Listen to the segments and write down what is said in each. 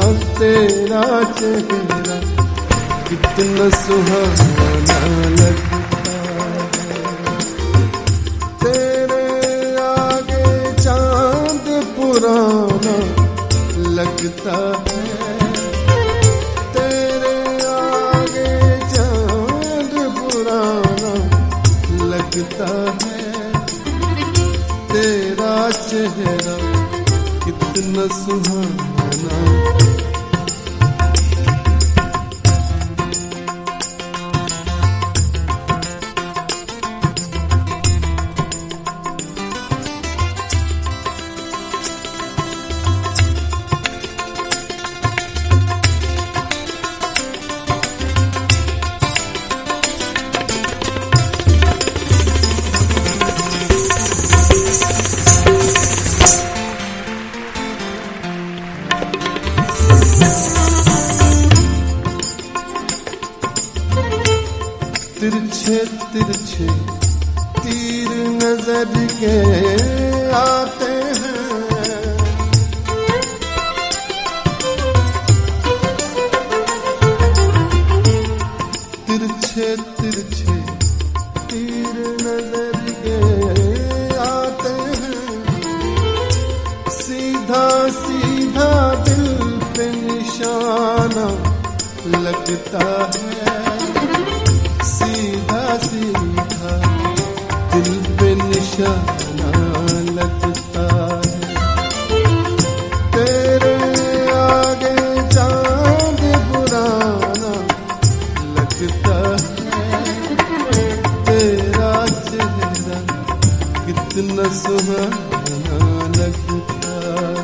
तेरा चेहरा कितना सुहाना लगता है। तेरे आगे चांद पुराना लगता है। तेरे आगे चांद पुराना लगता है। तेरा चेहरा कितना सुहाना। तिरछे तिरछे तीर नजर के आते हैं। तिरछे तिरछे तीर नजर के आते हैं। सीधा सीधा दिल पे निशाना लगता है। सीधा सीधा दिल पे निशाना लगता है। तेरे आगे चांद पुराना लगता है। तेरा चेहरा कितना सुहाना लगता है।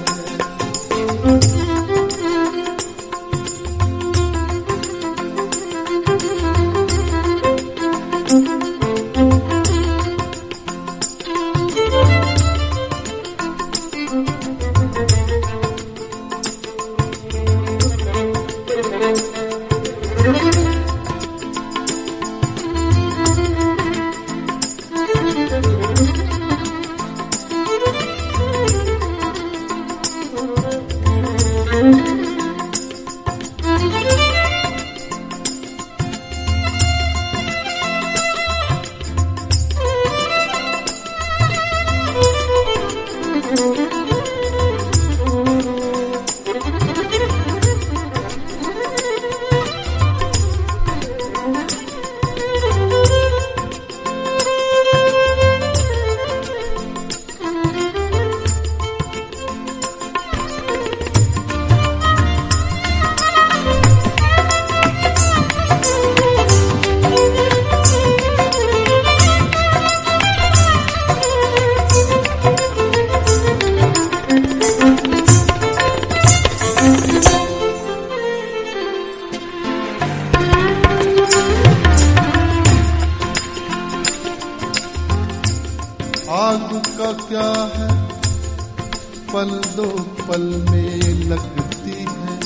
आग का क्या है पल दो पल में लगती है।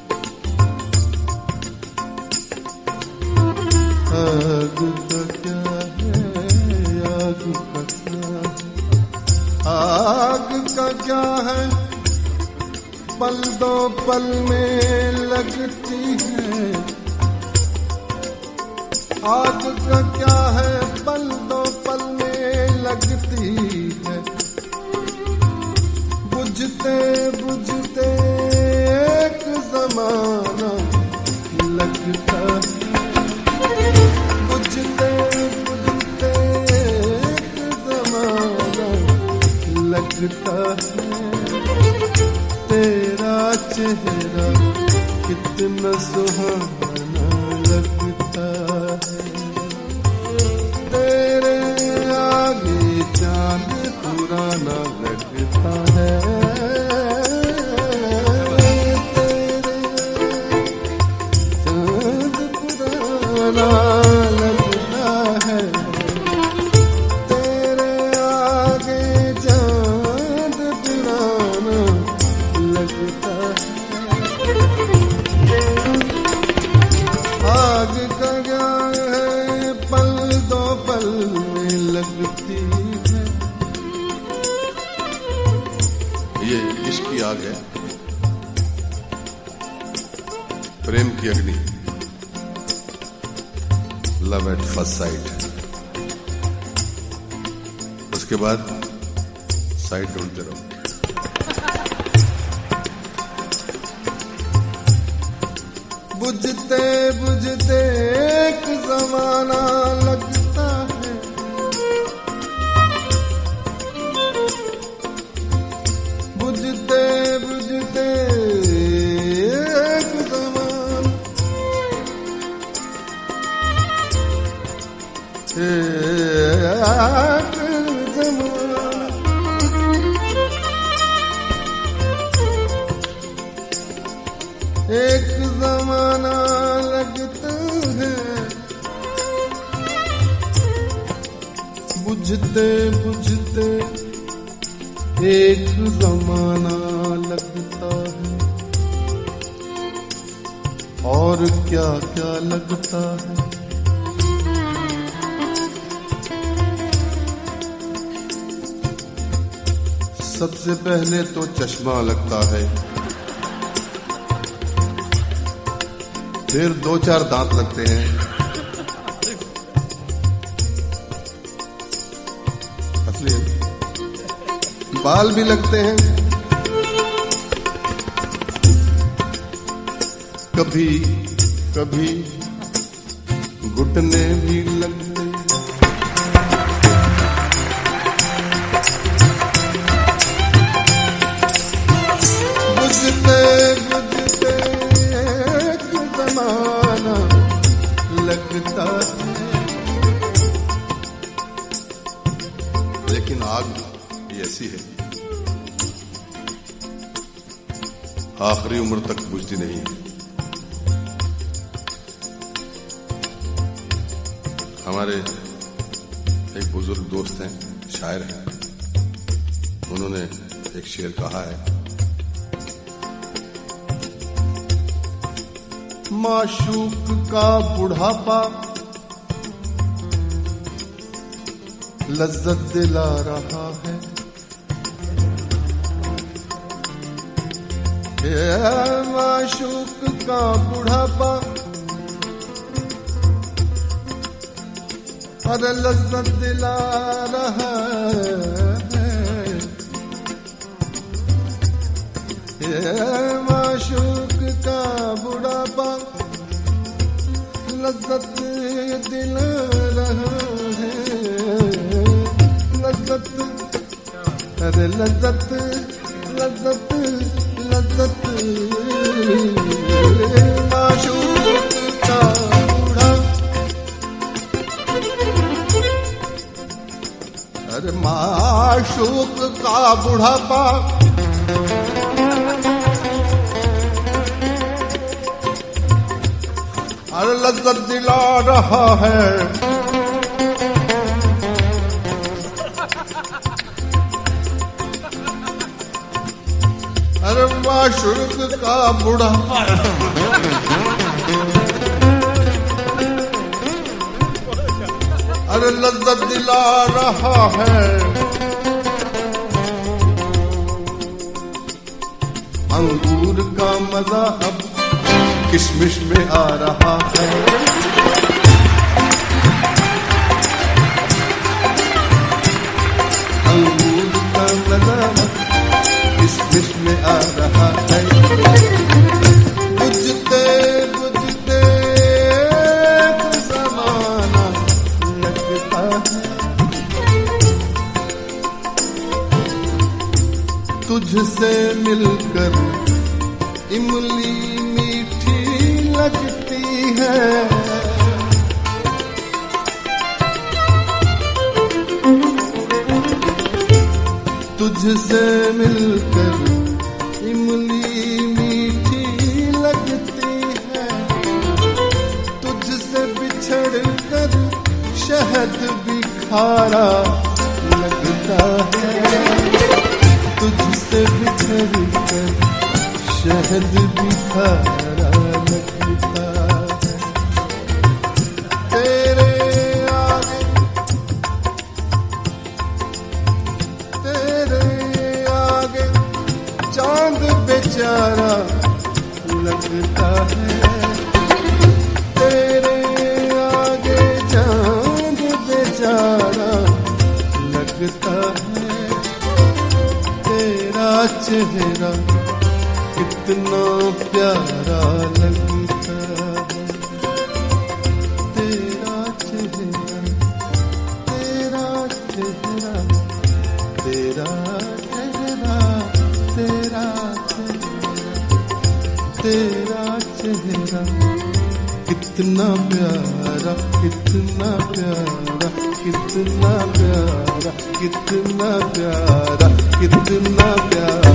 आग का क्या है, आग का क्या है, आग का क्या है पल दो पल में लगती है। आग का क्या है पल दो पल में लगती है। बुझते बुझते एक जमाना लगता है। बुझते बुझते एक जमाना लगता है। तेरा चेहरा कितना सुहाना लगता है। तेरे आगे चांद पुराना लगता है। तेरे चांद पुराना लगता है। तेरे आगे चांद पुराना लगता है। आग का क्या है पल दो पल में लगती है। प्रेम की अग्नि, लव एट फर्स्ट साइट। उसके बाद साइड ढूंढते रहो। बुझते बुझते एक जमाना लगता है, बुझते बुझते एक जमाना, एक जमाना लगता है, बुझते बुझते एक जमाना लगता है, और क्या क्या लगता है। सबसे पहले तो चश्मा लगता है, फिर 2-4 दांत लगते हैं, असली बाल भी लगते हैं, कभी कभी घुटने भी लगते हैं। बुझते बुझते एक जमाना लगता है, लेकिन आग ये ऐसी है, आखिरी उम्र तक बुझती नहीं है। हमारे एक बुजुर्ग दोस्त हैं, शायर हैं, उन्होंने एक शेर कहा है, माशूक का बुढ़ापा लज्जत दिला रहा है, माशूक का बुढ़ापा अरे लज्जत दिला रहा है, माशूक का बुढ़ापा लज्जत दिला रहा है, लज्जत अरे लज्जत लज्जत लज्जत, माशूक का बूढ़ा अरे माशूक का बुढ़ापा अरे लज्जत दिला रहा है, अरे माशूक का बुढ़ापा अरे लज्जत दिला रहा है, अंगूर का मजा अब किशमिश में आ रहा है, अंगूर का मजा किशमिश में आ रहा है, बुझते बुझते जमाना लगता है, तुझसे मिलकर इमली मीठी लगती है, तुझसे मिलकर इमली मीठी लगती है, तुझसे बिछड़ कर शहद भी खारा लगता है, तुझसे बिछड़ कर शहद भी खारा लगता है, तेरे आगे चांद बेचारा लगता है। चेहरा कितना प्यारा लगता है, तेरा चेहरा, तेरा चेहरा, तेरा चेहरा, तेरा चेहरा, तेरा चेहरा कितना प्यारा, कितना प्यारा, कितना प्यारा, कितना प्यारा, कितना प्यारा।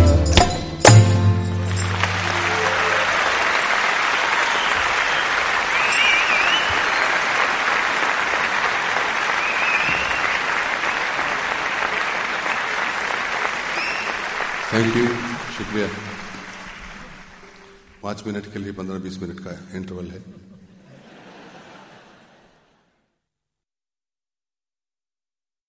थैंक यू, शुक्रिया। 5 मिनट के लिए 15-20 मिनट का इंटरवल है।